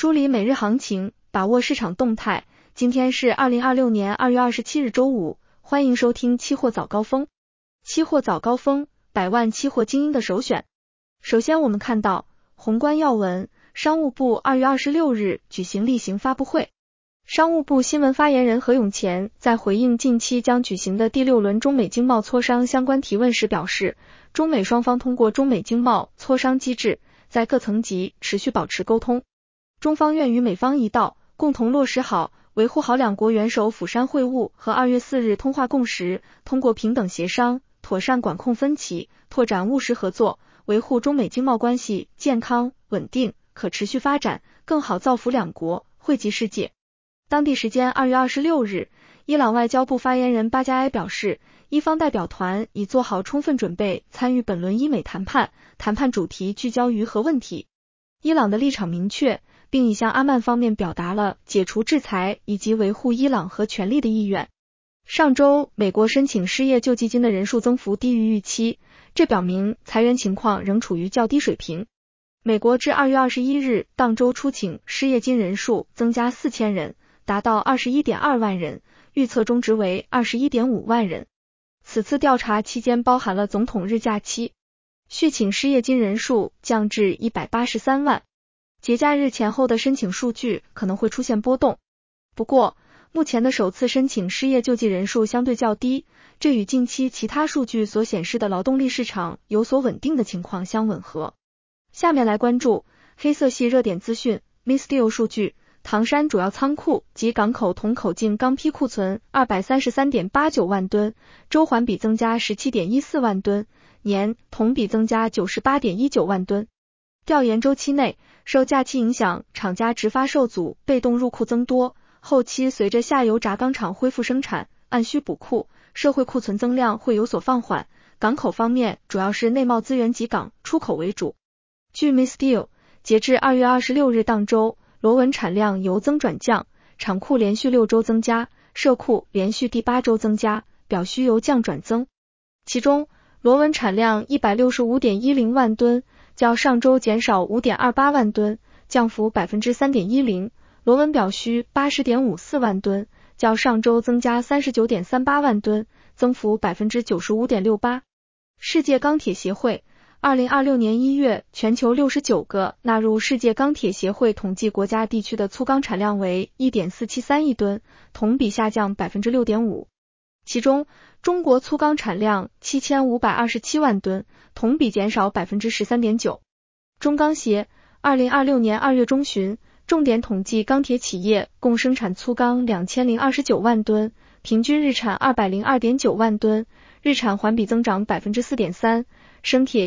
梳理每日行情，把握市场动态。今天是2026年2月27日周五，欢迎收听期货早高峰。期货早高峰，百万期货精英的首选。首先我们看到宏观要闻，商务部2月26日举行例行发布会。商务部新闻发言人何永乾在回应近期将举行的第6轮中美经贸磋商相关提问时表示，中美双方通过中美经贸磋商机制，在各层级持续保持沟通。中方愿与美方一道，共同落实好、维护好两国元首釜山会晤和2月4日通话共识，通过平等协商，妥善管控分歧，拓展务实合作，维护中美经贸关系健康、稳定、可持续发展，更好造福两国，惠及世界。当地时间2月26日，伊朗外交部发言人巴加埃表示，伊方代表团已做好充分准备参与本轮伊美谈判，谈判主题聚焦于核问题。伊朗的立场明确，并已向阿曼方面表达了解除制裁以及维护伊朗核权利的意愿。上周，美国申请失业救济金的人数增幅低于预期，这表明裁员情况仍处于较低水平。美国至2月21日当周出请失业金人数增加4000人，达到21.2万人，预测中值为21.5万人。此次调查期间包含了总统日假期，续请失业金人数降至183万。节假日前后的申请数据可能会出现波动。不过，目前的首次申请失业救济人数相对较低，这与近期其他数据所显示的劳动力市场有所稳定的情况相吻合。下面来关注黑色系热点资讯 ，Misteel 数据。唐山主要仓库及港口同口径钢坯库存 233.89 万吨，周环比增加 17.14 万吨，年同比增加 98.19 万吨。调研周期内，受假期影响，厂家直发受阻，被动入库增多，后期随着下游轧钢厂恢复生产，按需补库，社会库存增量会有所放缓。港口方面，主要是内贸资源及港出口为主。据 Misteel， 截至2月26日当周，螺纹产量由增转降，厂库连续6周增加，社库连续第8周增加，表需由降转增。其中，螺纹产量 165.10 万吨，较上周减少 5.28 万吨，降幅 3.10%， 螺纹表需 80.54 万吨，较上周增加 39.38 万吨，增幅 95.68%。世界钢铁协会2026年1月，全球69个纳入世界钢铁协会统计国家地区的粗钢产量为 1.473 亿吨，同比下降 6.5%。其中，中国粗钢产量 7527 万吨，同比减少 13.9%。中钢协2026年2月中旬，重点统计钢铁企业共生产粗钢2029万吨，平均日产 202.9 万吨，日产环比增长 4.3%。生铁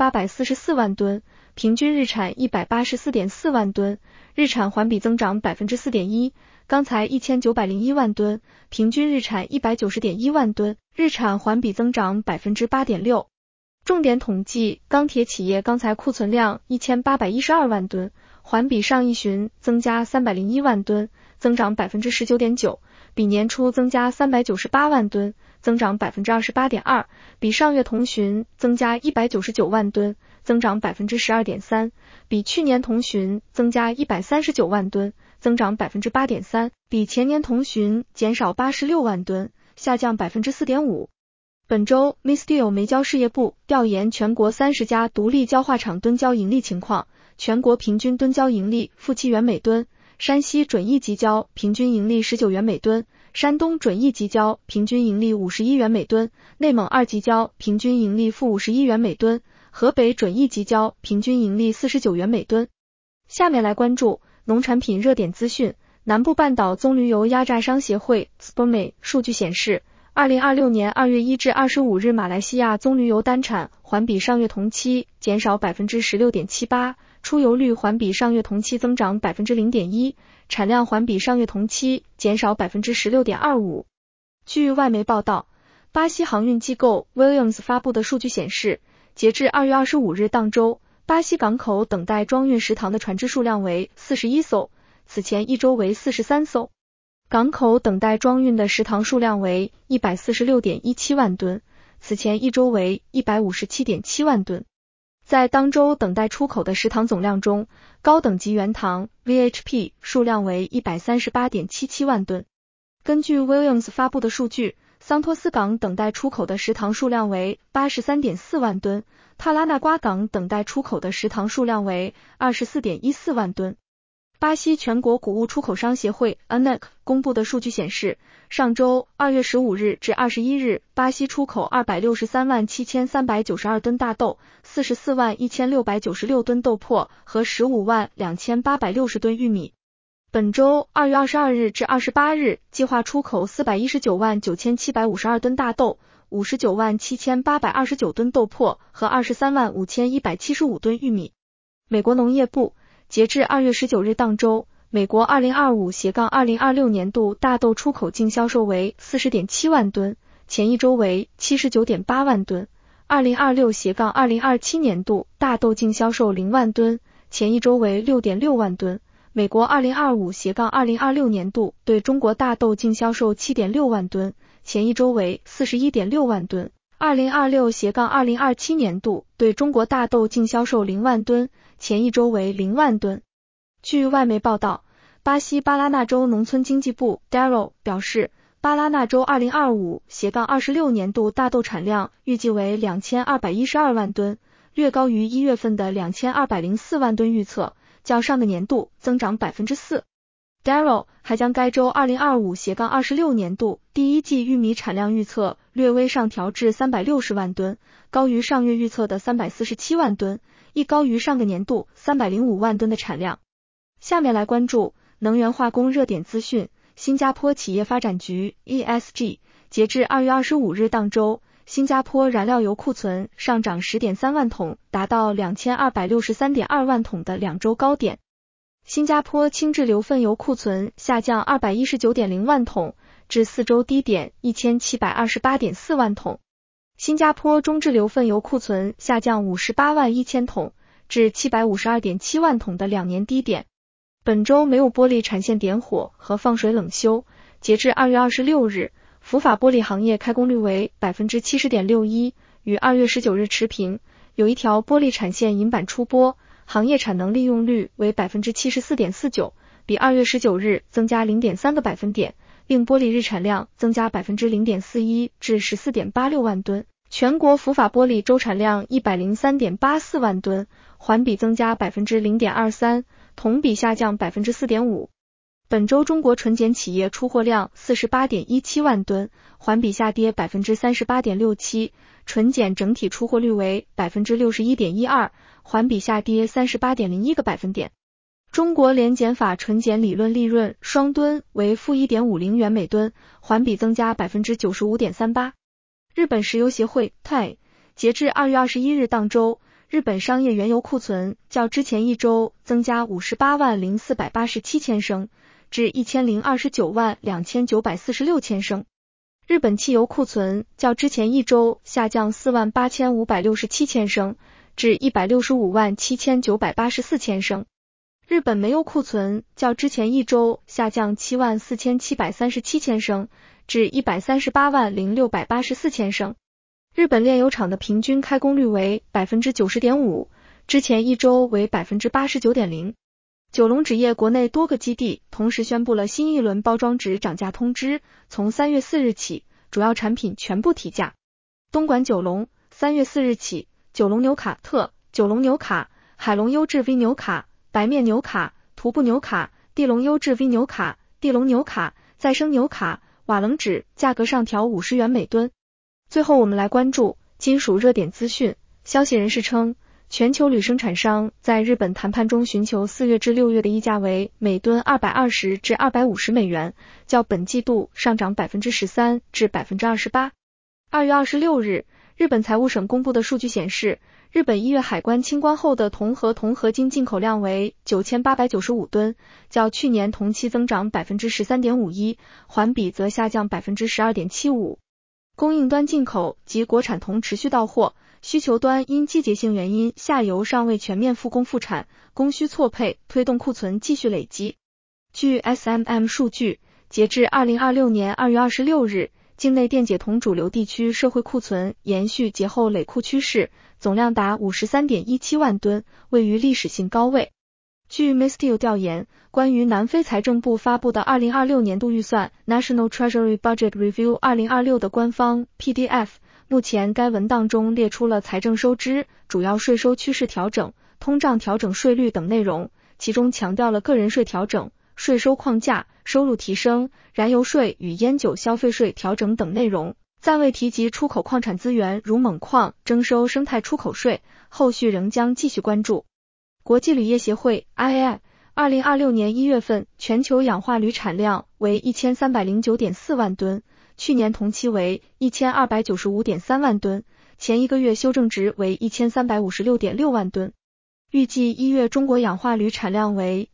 1844万吨，平均日产 184.4 万吨，日产环比增长 4.1%， 钢材1901万吨，平均日产 190.1 万吨，日产环比增长 8.6%。重点统计钢铁企业钢材库存量1812万吨，环比上一旬增加301万吨，增长 19.9%， 比年初增加398万吨，增长 28.2%， 比上月同旬增加199万吨，增长 12.3%， 比去年同旬增加139万吨，增长 8.3%， 比前年同旬减少86万吨，下降 4.5%。本周 Misteel 煤焦事业部调研全国30家独立焦化厂吨焦盈利情况，全国平均吨焦盈利负7元每吨，山西准一级焦平均盈利19元每吨，山东准一级焦平均盈利51元每吨，内蒙二级焦平均盈利负51元每吨，河北准一级焦平均盈利49元每吨。下面来关注农产品热点资讯。南部半岛棕榈油压榨商协会 SPOME 数据显示，2026年2月1至25日，马来西亚棕榈油单产环比上月同期减少 16.78%， 出油率环比上月同期增长 0.1%， 产量环比上月同期减少 16.25%。据外媒报道，巴西航运机构 Williams 发布的数据显示，截至2月25日当周，巴西港口等待装运食糖的船只数量为41艘，此前一周为43艘。港口等待装运的食糖数量为 146.17 万吨，此前一周为 157.7 万吨。 在当周等待出口的食糖总量中，高等级原糖 VHP 数量为 138.77 万吨。根据 Williams 发布的数据，桑托斯港等待出口的食糖数量为 83.4 万吨，塔拉纳瓜港等待出口的食糖数量为 24.14 万吨。巴西全国谷物出口商协会 ANEC 公布的数据显示，上周2月15日至21日，巴西出口263万7392吨大豆、44万1696吨豆粕和15万2860吨玉米。本周2月22日至28日，计划出口419万9752吨大豆、59万7829吨豆粕和23万5175吨玉米。美国农业部截至2月19日当周，美国2025-2026年度大豆出口净销售为 40.7 万吨，前一周为 79.8 万吨。2026-2027年度大豆净销售0万吨，前一周为 6.6 万吨。美国2025-2026年度对中国大豆净销售 7.6 万吨，前一周为 41.6 万吨。2026-2027年度对中国大豆净销售0万吨，前一周为0万吨。据外媒报道，巴西巴拉那州农村经济部 Darrell 表示，巴拉那州2025-26年度大豆产量预计为2212万吨，略高于1月份的2204万吨预测，较上个年度增长 4%。Darrell 还将该州2025-26年度第一季玉米产量预测略微上调至360万吨，高于上月预测的347万吨，亦高于上个年度305万吨的产量。下面来关注能源化工热点资讯。新加坡企业发展局 ESG 截至2月25日当周，新加坡燃料油库存上涨 10.3 万桶，达到 2263.2 万桶的两周高点。新加坡轻质硫分油库存下降 219.0 万桶，至4周低点 1728.4 万桶。新加坡中质硫分油库存下降58万1000桶，至 752.7 万桶的两年低点。本周没有玻璃产线点火和放水冷修。截至2月26日，福法玻璃行业开工率为 70.61%， 与2月19日持平。有一条玻璃产线银板出波，行业产能利用率为 74.49%， 比2月19日增加 0.3个百分点，令玻璃日产量增加 0.41% 至 14.86 万吨。全国福法玻璃周产量 103.84 万吨，环比增加 0.23%， 同比下降 4.5%。本周中国纯碱企业出货量 48.17 万吨，环比下跌 38.67%， 纯碱整体出货率为 61.12%， 环比下跌 38.01个百分点。中国联碱法纯碱理论利润双吨为负 1.50 元每吨，环比增加 95.38%。日本石油协会 TAI 截至2月21日当周，日本商业原油库存较之前一周增加58万0487千升，至1029万2946千升。日本汽油库存较之前一周下降4万8567千升，至165万7984千升。日本煤油库存较之前一周下降7万4737千升，至138万0684千升。日本炼油厂的平均开工率为 90.5%， 之前一周为 89.0%。九龙纸业国内多个基地同时宣布了新一轮包装纸涨价通知，从3月4日起，主要产品全部提价。东莞九龙3月4日起，九龙牛卡特、九龙牛卡、海龙优质 V 牛卡、白面牛卡、徒步牛卡、地龙优质 V 牛卡、地龙牛卡、再生牛卡、瓦楞纸价格上调50元每吨。最后我们来关注金属热点资讯。消息人士称，全球铝生产商在日本谈判中寻求4月至6月的溢价为每吨220至250美元，较本季度上涨 13% 至 28%。2月26日，日本财务省公布的数据显示，日本1月海关清关后的铜和铜合金进口量为9895吨，较去年同期增长 13.51%， 环比则下降 12.75%。供应端进口及国产铜持续到货，需求端因季节性原因下游尚未全面复工复产，供需错配推动库存继续累积。据 SMM 数据，截至2026年2月26日， 境内电解铜主流地区社会库存延续节后累库趋势，总量达 53.17 万吨，位于历史性高位。据 Misteel 调研，关于南非财政部发布的2026年度预算 National Treasury Budget Review 2026的官方 PDF， 目前该文档中列出了财政收支、主要税收趋势调整、通胀调整税率等内容，其中强调了个人税调整、税收框架、收入提升、燃油税与烟酒消费税调整等内容，暂未提及出口矿产资源如锰矿征收生态出口税，后续仍将继续关注。国际铝业协会 IAI 2026年1月份全球氧化铝产量为 1309.4 万吨，去年同期为 1295.3 万吨，前一个月修正值为 1356.6 万吨。预计1月中国氧化铝产量为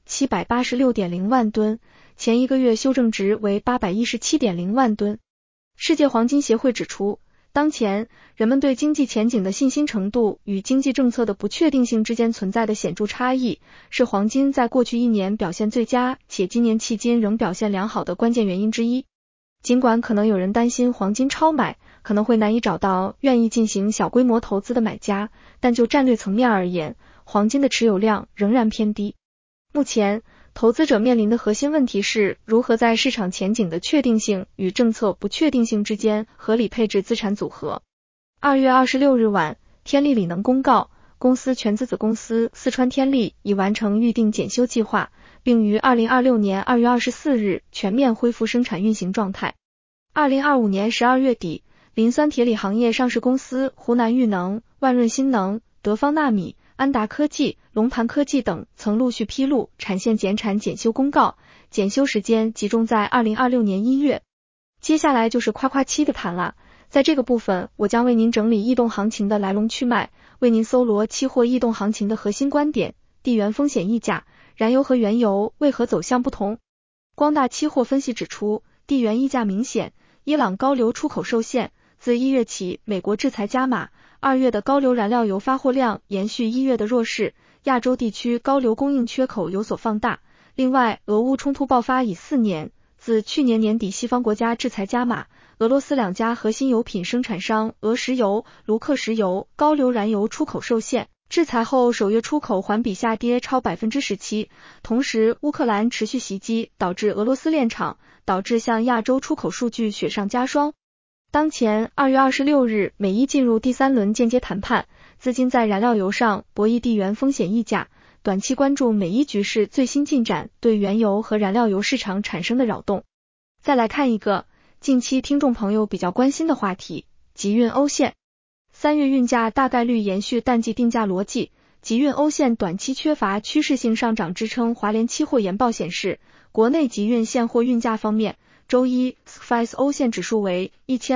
786.0 万吨，前一个月修正值为 817.0 万吨。世界黄金协会指出，当前人们对经济前景的信心程度与经济政策的不确定性之间存在的显著差异，是黄金在过去一年表现最佳且今年迄今仍表现良好的关键原因之一。尽管可能有人担心黄金超买可能会难以找到愿意进行小规模投资的买家，但就战略层面而言，黄金的持有量仍然偏低。目前投资者面临的核心问题是如何在市场前景的确定性与政策不确定性之间合理配置资产组合。2月26日晚，天力锂能公告，公司全资子公司四川天力已完成预定检修计划，并于2026年2月24日全面恢复生产运行状态。2025年12月底，磷酸铁锂行业上市公司湖南裕能、万润新能、德方纳米、安达科技、龙盘科技等曾陆续披露产线减产检修公告，检修时间集中在2026年1月。接下来就是夸夸期的谈了，在这个部分我将为您整理异动行情的来龙去脉，为您搜罗期货异动行情的核心观点，地缘风险溢价，燃油和原油为何走向不同。光大期货分析指出，地缘溢价明显，伊朗高硫出口受限，自1月起美国制裁加码，2月的高硫燃料油发货量延续1月的弱势，亚洲地区高硫供应缺口有所放大。另外，俄乌冲突爆发已4年，自去年年底西方国家制裁加码，俄罗斯2家核心油品生产商俄石油、卢克石油高硫燃油出口受限，制裁后首月出口环比下跌超 17%， 同时乌克兰持续袭击导致俄罗斯炼厂，导致向亚洲出口数据雪上加霜。当前2月26日，美伊进入第3轮间接谈判，资金在燃料油上博弈地缘风险溢价，短期关注美伊局势最新进展对原油和燃料油市场产生的扰动。再来看一个近期听众朋友比较关心的话题，集运欧线。3月运价大概率延续淡季定价逻辑，集运欧线短期缺乏趋势性上涨支撑。华联期货研报显示，国内集运现货运价方面，周一 SPFICE 欧线指数为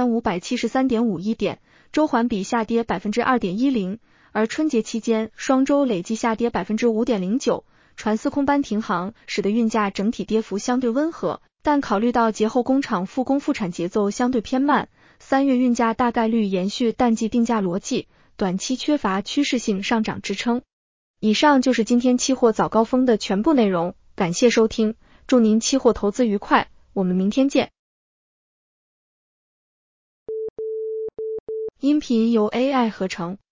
1573.51 点，周环比下跌 2.10%， 而春节期间双周累计下跌 5.09%， 船司空班停航使得运价整体跌幅相对温和，但考虑到节后工厂复工复产节奏相对偏慢，3月运价大概率延续淡季定价逻辑，短期缺乏趋势性上涨支撑。以上就是今天期货早高峰的全部内容，感谢收听，祝您期货投资愉快，我们明天见。音频由 AI 合成。